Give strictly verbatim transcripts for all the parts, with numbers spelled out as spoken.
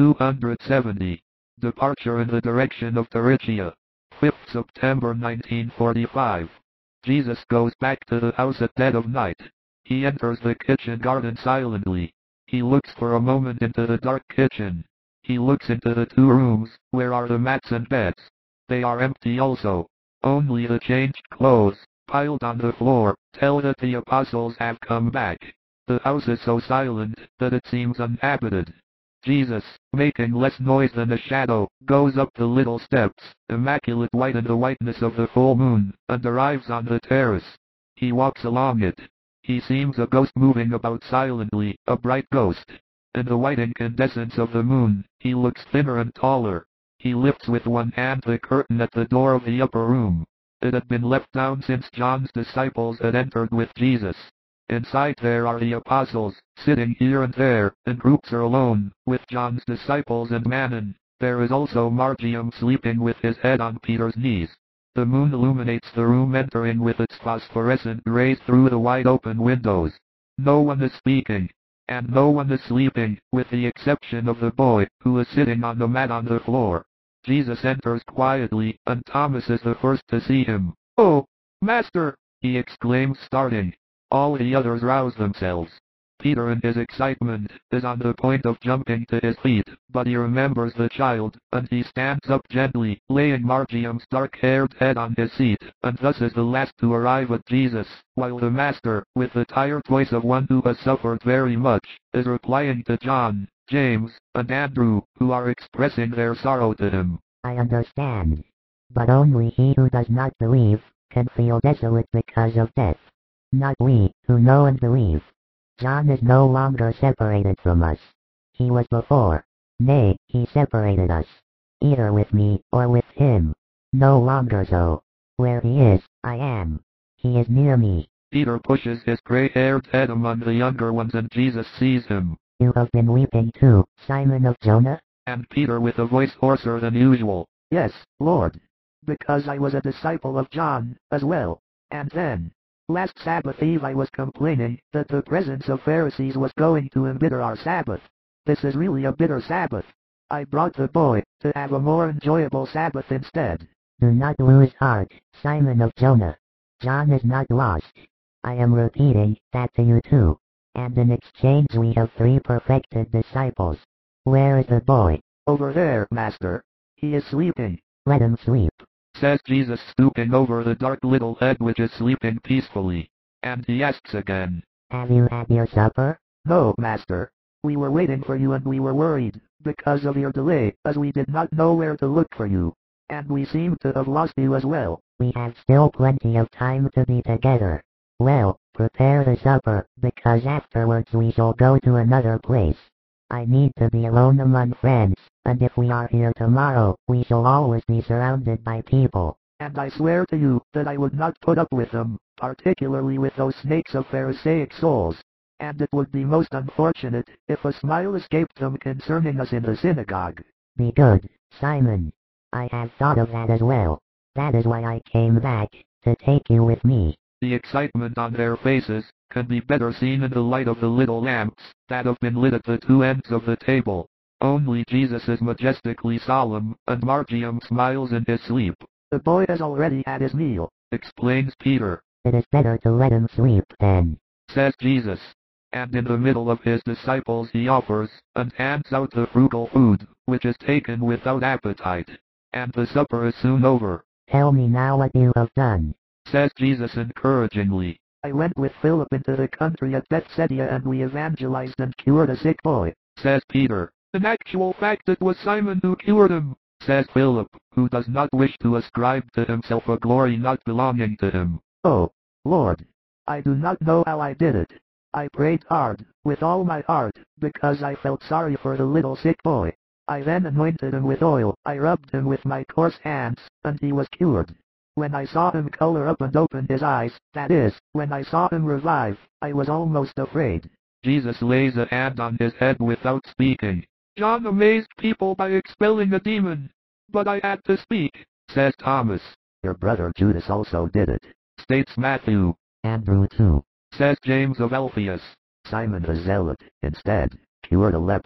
two hundred seventy. Departure in the direction of Tarichia. fifth September nineteen forty-five. Jesus goes back to the house at dead of night. He enters the kitchen garden silently. He looks for a moment into the dark kitchen. He looks into the two rooms. Where are the mats and beds? They are empty also. Only the changed clothes, piled on the floor, tell that the apostles have come back. The house is so silent that it seems uninhabited. Jesus, making less noise than a shadow, goes up the little steps, immaculate white in the whiteness of the full moon, and arrives on the terrace. He walks along it. He seems a ghost moving about silently, a bright ghost. In the white incandescence of the moon, he looks thinner and taller. He lifts with one hand the curtain at the door of the upper room. It had been left down since John's disciples had entered with Jesus. Inside there are the apostles, sitting here and there, in groups or alone, with John's disciples and Manon. There is also Margium sleeping with his head on Peter's knees. The moon illuminates the room, entering with its phosphorescent rays through the wide open windows. No one is speaking, and no one is sleeping, with the exception of the boy, who is sitting on the mat on the floor. Jesus enters quietly, and Thomas is the first to see him. "Oh, Master!" he exclaims, starting. All the others rouse themselves. Peter, in his excitement, is on the point of jumping to his feet, but he remembers the child, and he stands up gently, laying Margium's dark-haired head on his seat, and thus is the last to arrive at Jesus, while the Master, with the tired voice of one who has suffered very much, is replying to John, James, and Andrew, who are expressing their sorrow to him. "I understand. But only he who does not believe can feel desolate because of death. Not we, who know and believe. John is no longer separated from us. He was before. Nay, he separated us. Either with me, or with him. No longer so. Where he is, I am. He is near me." Peter pushes his gray-haired head among the younger ones, and Jesus sees him. "You have been weeping too, Simon of Jonah?" And Peter, with a voice hoarser than usual, "Yes, Lord. Because I was a disciple of John, as well. And then, last Sabbath Eve I was complaining that the presence of Pharisees was going to embitter our Sabbath. This is really a bitter Sabbath. I brought the boy to have a more enjoyable Sabbath instead." "Do not lose heart, Simon of Jonah. John is not lost. I am repeating that to you too. And in exchange we have three perfected disciples. Where is the boy?" "Over there, Master. He is sleeping." "Let him sleep," says Jesus, stooping over the dark little head which is sleeping peacefully. And he asks again, "Have you had your supper?" "No, Master. We were waiting for you and we were worried, because of your delay, as we did not know where to look for you. And we seem to have lost you as well." "We have still plenty of time to be together. Well, prepare the supper, because afterwards we shall go to another place. I need to be alone among friends, and if we are here tomorrow, we shall always be surrounded by people." "And I swear to you that I would not put up with them, particularly with those snakes of Pharisaic souls. And it would be most unfortunate if a smile escaped them concerning us in the synagogue." "Be good, Simon. I have thought of that as well. That is why I came back, to take you with me." The excitement on their faces can be better seen in the light of the little lamps that have been lit at the two ends of the table. Only Jesus is majestically solemn, and Margium smiles in his sleep. "The boy has already had his meal," explains Peter. "It is better to let him sleep then," says Jesus. And in the middle of his disciples he offers, and hands out the frugal food, which is taken without appetite. And the supper is soon over. "Tell me now what you have done," says Jesus encouragingly. "I went with Philip into the country at Bethsaida and we evangelized and cured a sick boy," says Peter. "In actual fact it was Simon who cured him," says Philip, who does not wish to ascribe to himself a glory not belonging to him. "Oh, Lord, I do not know how I did it. I prayed hard, with all my heart, because I felt sorry for the little sick boy. I then anointed him with oil, I rubbed him with my coarse hands, and he was cured. When I saw him color up and open his eyes, that is, when I saw him revive, I was almost afraid." Jesus lays a hand on his head without speaking. "John amazed people by expelling a demon, but I had to speak," says Thomas. "Your brother Judas also did it," states Matthew. "Andrew too," says James of Alphaeus. "Simon the Zealot, instead, cured a leper."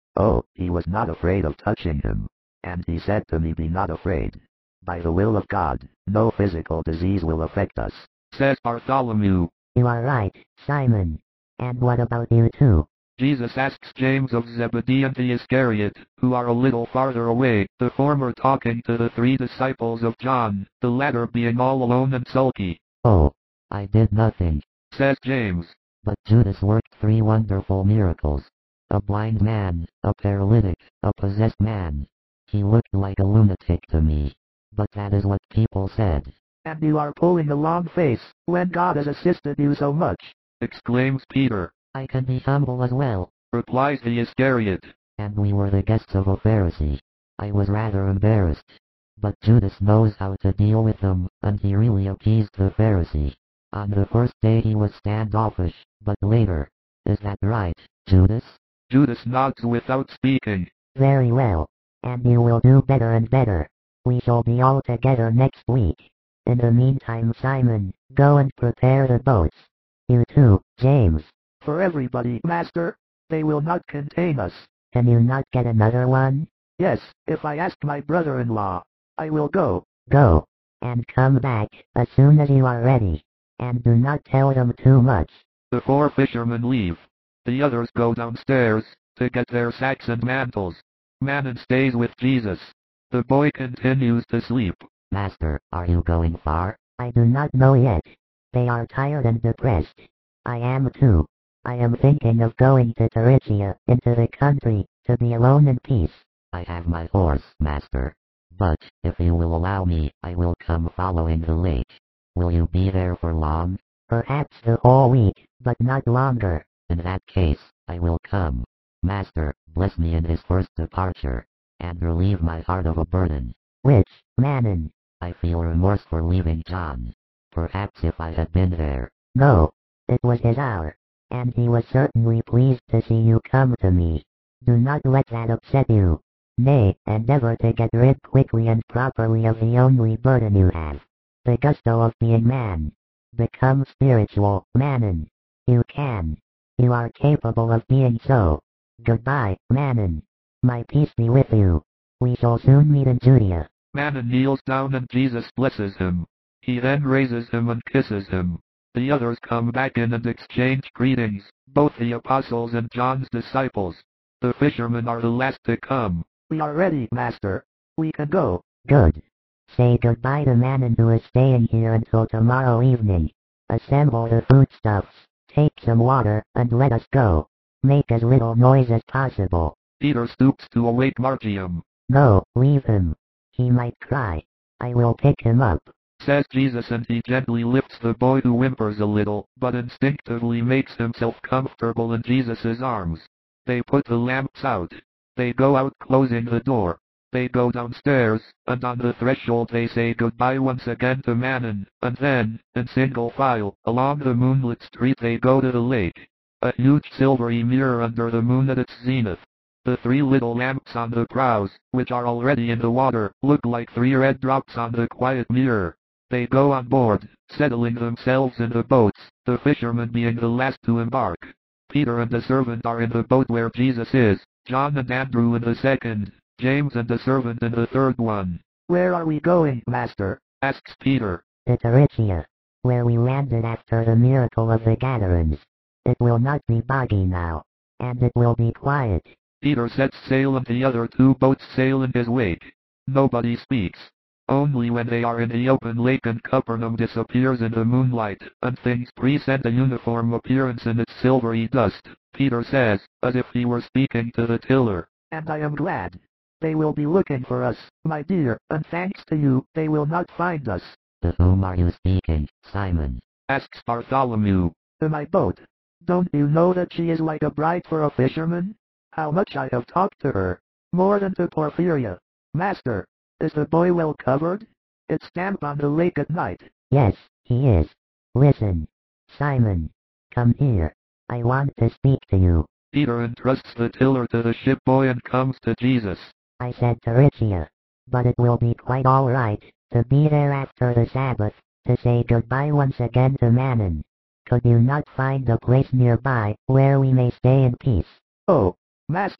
Oh, he was not afraid of touching him. And he said to me, be not afraid. By the will of God, no physical disease will affect us, says Bartholomew. You are right, Simon. And what about you too? Jesus asks James of Zebedee and the Iscariot, who are a little farther away, the former talking to the three disciples of John, the latter being all alone and sulky. Oh, I did nothing, says James. But Judas worked three wonderful miracles. A blind man, a paralytic, a possessed man. He looked like a lunatic to me. But that is what people said. And you are pulling a long face, when God has assisted you so much, exclaims Peter. I can be humble as well, replies the Iscariot. And we were the guests of a Pharisee. I was rather embarrassed. But Judas knows how to deal with them, and he really appeased the Pharisee. On the first day he was standoffish, but later. Is that right, Judas? Judas nods without speaking. Very well. And you will do better and better. We shall be all together next week. In the meantime, Simon, go and prepare the boats. You too, James. For everybody, Master. They will not contain us. Can you not get another one? Yes, if I ask my brother-in-law. I will go. Go. And come back, as soon as you are ready. And do not tell them too much. The four fishermen leave. The others go downstairs, to get their sacks and mantles. Manon stays with Jesus. The boy continues to sleep. Master, are you going far? I do not know yet. They are tired and depressed. I am too. I am thinking of going to Tarichia, into the country, to be alone in peace. I have my horse, Master. But, if you will allow me, I will come following the lake. Will you be there for long? Perhaps the whole week, but not longer. In that case, I will come. Master, bless me in his first departure, and relieve my heart of a burden. Which, Manon? I feel remorse for leaving John. Perhaps if I had been there. No, it was his hour. And he was certainly pleased to see you come to me. Do not let that upset you. Nay, endeavor to get rid quickly and properly of the only burden you have. The gusto of being man. Become spiritual, Manon. You can. You are capable of being so. Goodbye, Manon. My peace be with you. We shall soon meet in Judea. Manon kneels down and Jesus blesses him. He then raises him and kisses him. The others come back in and exchange greetings, both the apostles and John's disciples. The fishermen are the last to come. We are ready, Master. We can go. Good. Say goodbye to Manon, who is staying here until tomorrow evening. Assemble the foodstuffs, take some water, and let us go. Make as little noise as possible. Peter stoops to awake Margium. No, leave him. He might cry. I will pick him up, says Jesus, and he gently lifts the boy, who whimpers a little, but instinctively makes himself comfortable in Jesus' arms. They put the lamps out. They go out, closing the door. They go downstairs, and on the threshold they say goodbye once again to Manon, and then, in single file, along the moonlit street they go to the lake. A huge silvery mirror under the moon at its zenith. The three little lamps on the prows, which are already in the water, look like three red drops on the quiet mirror. They go on board, settling themselves in the boats, the fishermen being the last to embark. Peter and the servant are in the boat where Jesus is, John and Andrew in the second, James and the servant in the third one. Where are we going, Master? Asks Peter. To Tarichia, where we landed after the miracle of the Gadarenes. It will not be boggy now, and it will be quiet. Peter sets sail and the other two boats sail in his wake. Nobody speaks. Only when they are in the open lake and Capernaum disappears in the moonlight, and things present a uniform appearance in its silvery dust, Peter says, as if he were speaking to the tiller. And I am glad. They will be looking for us, my dear, and thanks to you, they will not find us. To whom are you speaking, Simon? Asks Bartholomew. To my boat. Don't you know that she is like a bride for a fisherman? How much I have talked to her. More than to Porphyria. Master, is the boy well covered? It's damp on the lake at night. Yes, he is. Listen. Simon. Come here. I want to speak to you. Peter entrusts the tiller to the ship boy and comes to Jesus. I said Tarichia. But it will be quite all right, to be there after the Sabbath, to say goodbye once again to Manon. Could you not find a place nearby, where we may stay in peace? Oh, Master,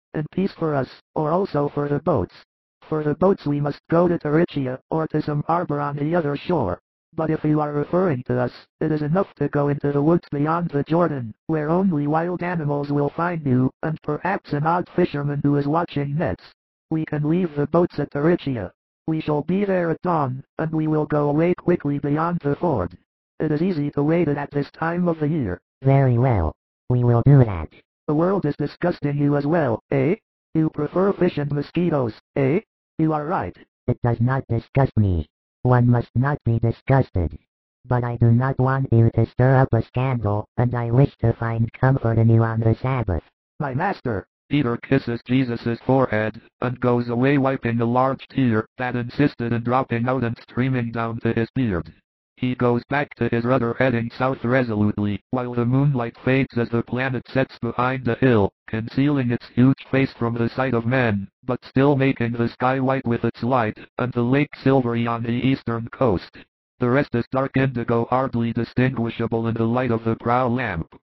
and peace for us, or also for the boats. For the boats we must go to Tarichia, or to some harbor on the other shore. But if you are referring to us, it is enough to go into the woods beyond the Jordan, where only wild animals will find you, and perhaps an odd fisherman who is watching nets. We can leave the boats at Tarichia. We shall be there at dawn, and we will go away quickly beyond the ford. It is easy to wait at this time of the year. Very well. We will do that. The world is disgusting you as well, eh? You prefer fish and mosquitoes, eh? You are right. It does not disgust me. One must not be disgusted. But I do not want you to stir up a scandal, and I wish to find comfort in you on the Sabbath. My master. Peter kisses Jesus' forehead, and goes away wiping a large tear that insisted in dropping out and streaming down to his beard. He goes back to his rudder heading south resolutely, while the moonlight fades as the planet sets behind the hill, concealing its huge face from the sight of men, but still making the sky white with its light, and the lake silvery on the eastern coast. The rest is dark indigo hardly distinguishable in the light of the prow lamp.